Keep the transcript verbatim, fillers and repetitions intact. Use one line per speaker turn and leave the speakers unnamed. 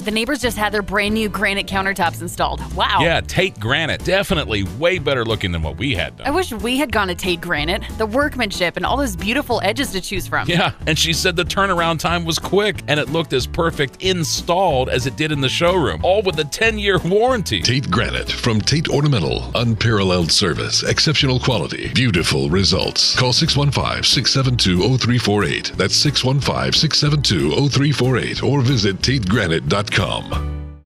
The neighbors just had their brand new granite countertops installed. Wow.
Yeah, Tate Granite. Definitely way better looking than what we had done.
I wish we had gone to Tate Granite. The workmanship and all those beautiful edges to choose from.
Yeah, and she said the turnaround time was quick and it looked as perfect installed as it did in the showroom, all with a ten-year warranty.
Tate Granite from Tate Ornamental. Unparalleled service, exceptional quality, beautiful results. Call six one five, six seven two, zero three four eight. That's six one five, six seven two, zero three four eight or visit tate granite dot com.